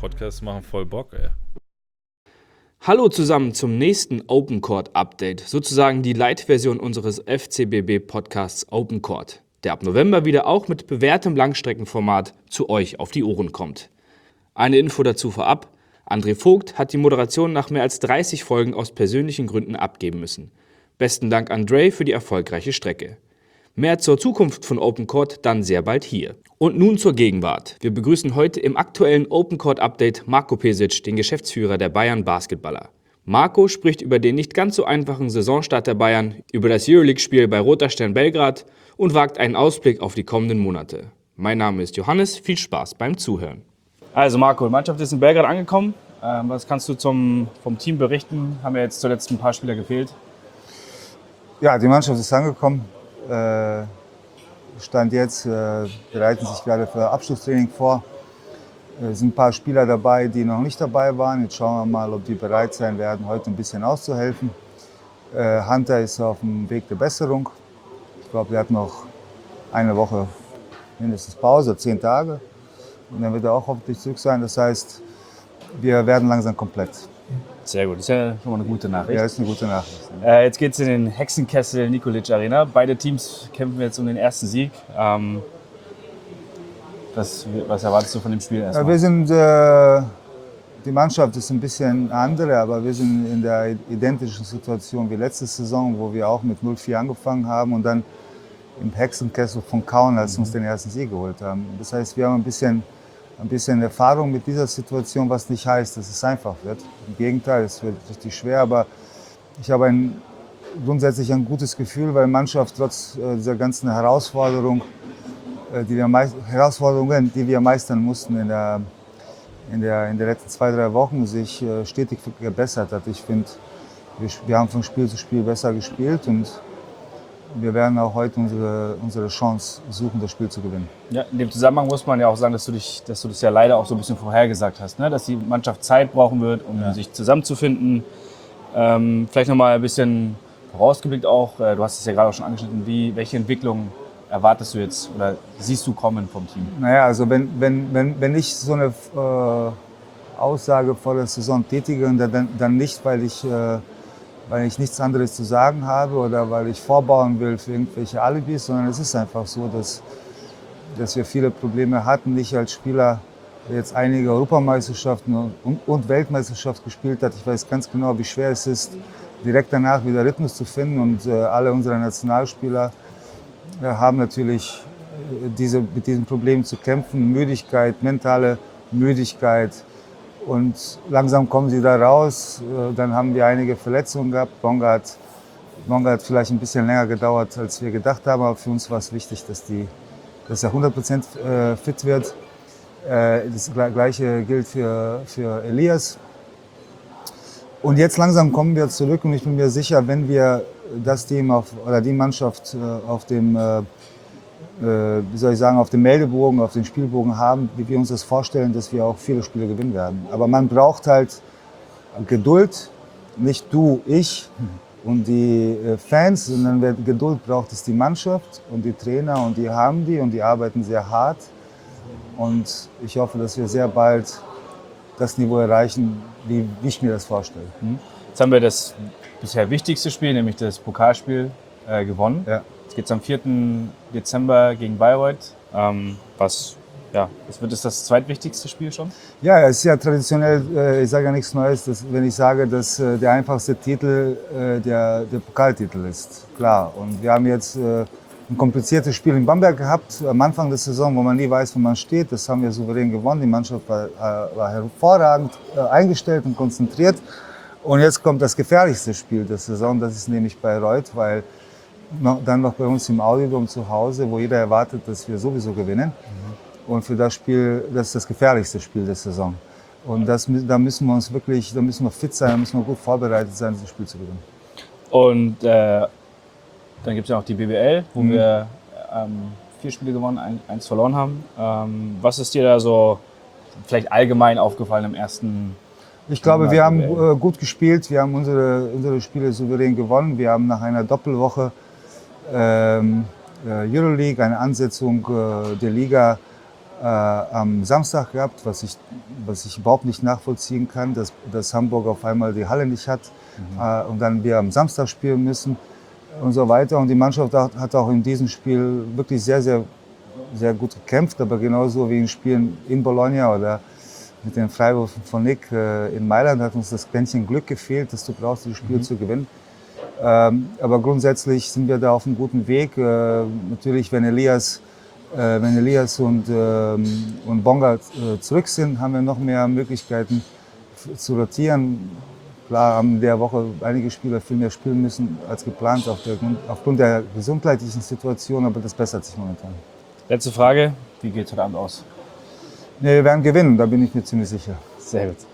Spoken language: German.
Podcasts machen voll Bock, ey. Hallo zusammen zum nächsten Open Court Update, sozusagen die Light-Version unseres FCBB-Podcasts Open Court, der ab November wieder auch mit bewährtem Langstreckenformat zu euch auf die Ohren kommt. Eine Info dazu vorab: André Vogt hat die Moderation nach mehr als 30 Folgen aus persönlichen Gründen abgeben müssen. Besten Dank André für die erfolgreiche Strecke. Mehr zur Zukunft von Open Court dann sehr bald hier. Und nun zur Gegenwart. Wir begrüßen heute im aktuellen Open Court Update Marko Pesic, den Geschäftsführer der Bayern Basketballer. Marko spricht über den nicht ganz so einfachen Saisonstart der Bayern, über das Euroleague-Spiel bei Roter Stern Belgrad und wagt einen Ausblick auf die kommenden Monate. Mein Name ist Johannes, viel Spaß beim Zuhören. Also Marko, die Mannschaft ist in Belgrad angekommen. Was kannst du vom Team berichten? Haben ja jetzt zuletzt ein paar Spieler gefehlt. Ja, die Mannschaft ist angekommen. Stand jetzt, bereiten sich gerade für Abschlusstraining vor. Es sind ein paar Spieler dabei, die noch nicht dabei waren. Jetzt schauen wir mal, ob die bereit sein werden, heute ein bisschen auszuhelfen. Hunter ist auf dem Weg der Besserung. Ich glaube, der hat noch eine Woche mindestens Pause, 10 Tage. Und dann wird er auch hoffentlich zurück sein. Das heißt, wir werden langsam komplett. Sehr gut, das ist ja schon mal eine gute Nachricht. Ja, ist eine gute Nachricht. Jetzt geht es in den Hexenkessel Nikolic Arena. Beide Teams kämpfen jetzt um den ersten Sieg. Was erwartest du von dem Spiel erstmal? Wir sind, die Mannschaft ist ein bisschen andere, aber wir sind in der identischen Situation wie letzte Saison, wo wir auch mit 0-4 angefangen haben und dann im Hexenkessel von Kaunas uns den ersten Sieg geholt haben. Das heißt, wir haben ein bisschen Erfahrung mit dieser Situation, was nicht heißt, dass es einfach wird. Im Gegenteil, es wird richtig schwer, aber ich habe grundsätzlich ein gutes Gefühl, weil die Mannschaft trotz dieser ganzen Herausforderungen, die wir meistern mussten in den letzten 2-3 Wochen, sich stetig gebessert hat. Ich finde, wir haben von Spiel zu Spiel besser gespielt und wir werden auch heute unsere Chance suchen, das Spiel zu gewinnen. Ja, in dem Zusammenhang muss man ja auch sagen, dass du das ja leider auch so ein bisschen vorhergesagt hast, ne? Dass die Mannschaft Zeit brauchen wird, um sich zusammenzufinden. Vielleicht noch mal ein bisschen vorausgeblickt auch, du hast es ja gerade auch schon angeschnitten, welche Entwicklung erwartest du jetzt oder siehst du kommen vom Team? Naja, also wenn ich so eine Aussage vor der Saison tätige, dann nicht, weil ich nichts anderes zu sagen habe oder weil ich vorbauen will für irgendwelche Alibis, sondern es ist einfach so, dass wir viele Probleme hatten. Ich als Spieler, der jetzt einige Europameisterschaften und Weltmeisterschaft gespielt hat, ich weiß ganz genau, wie schwer es ist, direkt danach wieder Rhythmus zu finden. Und alle unsere Nationalspieler haben natürlich mit diesen Problemen zu kämpfen. Müdigkeit, mentale Müdigkeit. Und langsam kommen sie da raus. Dann haben wir einige Verletzungen gehabt. Bonga hat vielleicht ein bisschen länger gedauert, als wir gedacht haben. Aber für uns war es wichtig, dass er 100% fit wird. Das Gleiche gilt für Elias. Und jetzt langsam kommen wir zurück. Und ich bin mir sicher, wenn wir das Team oder die Mannschaft auf dem auf dem Meldebogen, auf dem Spielbogen haben, wie wir uns das vorstellen, dass wir auch viele Spiele gewinnen werden. Aber man braucht halt Geduld, nicht du, ich und die Fans, sondern Geduld braucht es die Mannschaft und die Trainer und die haben die und die arbeiten sehr hart. Und ich hoffe, dass wir sehr bald das Niveau erreichen, wie ich mir das vorstelle. Jetzt haben wir das bisher wichtigste Spiel, nämlich das Pokalspiel, gewonnen. Ja. Jetzt geht es am 4. Dezember gegen Bayreuth. Wird das zweitwichtigste Spiel schon? Ja, es ist ja traditionell, ich sage ja nichts Neues, wenn ich sage, dass der einfachste Titel der Pokaltitel ist. Klar. Und wir haben jetzt ein kompliziertes Spiel in Bamberg gehabt, am Anfang der Saison, wo man nie weiß, wo man steht. Das haben wir souverän gewonnen. Die Mannschaft war hervorragend eingestellt und konzentriert. Und jetzt kommt das gefährlichste Spiel der Saison, das ist nämlich Bayreuth, weil dann noch bei uns im Audiodom zu Hause, wo jeder erwartet, dass wir sowieso gewinnen. Und für das Spiel, das ist das gefährlichste Spiel der Saison. Und da müssen wir fit sein, da müssen wir gut vorbereitet sein, dieses Spiel zu gewinnen. Und dann gibt es ja noch die BBL, wo wir 4 Spiele gewonnen, 1 verloren haben. Was ist dir da so vielleicht allgemein aufgefallen im ersten? Ich glaube, wir haben gut gespielt, wir haben unsere Spiele souverän gewonnen. Wir haben nach einer Doppelwoche Euroleague, eine Ansetzung der Liga, am Samstag gehabt, was ich überhaupt nicht nachvollziehen kann, dass Hamburg auf einmal die Halle nicht hat und dann wir am Samstag spielen müssen und so weiter. Und die Mannschaft hat auch in diesem Spiel wirklich sehr, sehr, sehr gut gekämpft, aber genauso wie in Spielen in Bologna oder mit den Freiwürfen von Nick in Mailand hat uns das Quäntchen Glück gefehlt, das du brauchst, das Spiel zu gewinnen. Aber grundsätzlich sind wir da auf einem guten Weg. Natürlich, wenn Elias und Bonga zurück sind, haben wir noch mehr Möglichkeiten zu rotieren. Klar haben in der Woche einige Spieler viel mehr spielen müssen als geplant aufgrund der gesundheitlichen Situation, aber das bessert sich momentan. Letzte Frage, wie geht es heute Abend aus? Nee, wir werden gewinnen, da bin ich mir ziemlich sicher. Sehr gut.